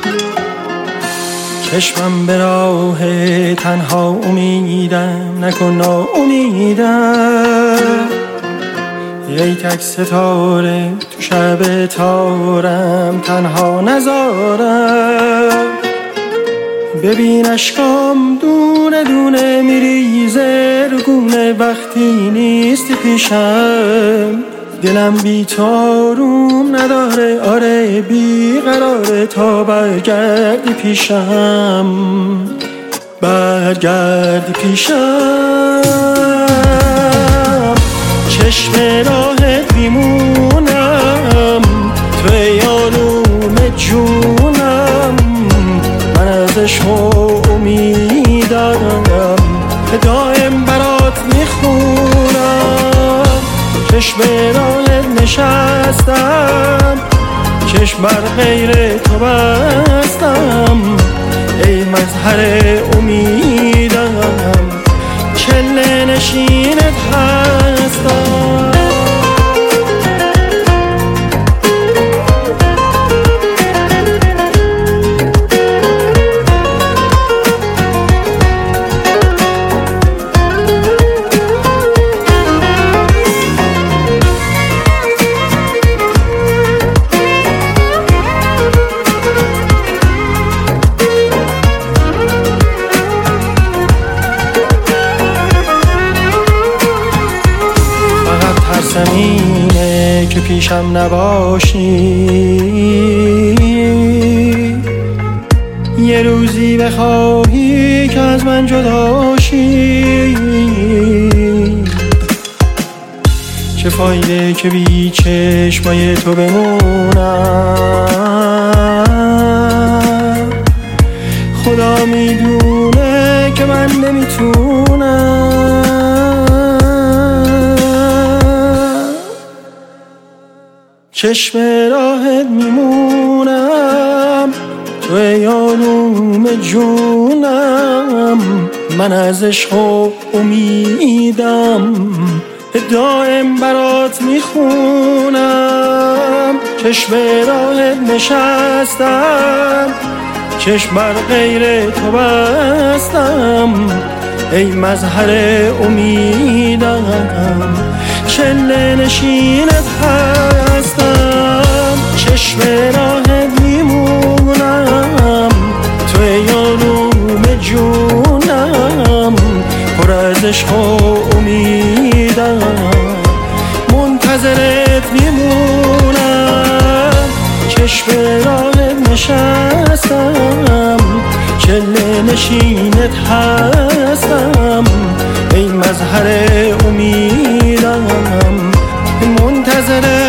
چشمم به راه تنها امیدم نکن ناامیدم، ای تک ستاره تو شب تارم تنها نذارم. ببین اشکام دونه دونه میریزه رگونه وقتی نیستی پیشم. دلم بی تاروم نداره، آره بی قراره تا برگردی پیشم، برگردی پیشم. چشم راهت میمونم، توی آروم جونم، من از عشق امیدم، دائم برات میخونم. چشم راهت نشستم، چشم بر غیر تو بستم، ای مظهر امیدم، چله نشینت هستم. اینه که پیشم نباشی، یه روزی بخواهی که از من جداشی. چه فایده که بی چشمای تو بمونم، خدا میدونه که من نمیتونم. چشم راهت میمونم، توی آروم جونم، من از عشق و امیدم، دائم برات میخونم. چشم راهت نشستم، چشم بر غیر تو بستم، ای مظهر امیدم، چله نشینت هستم. چشم راهت میمونم، توی آروم جونم، پر از عشق و امیدم، منتظرت میمونم. چشم راهت نشستم، چله نشینت هستم، ای مظهر امیدم، منتظرت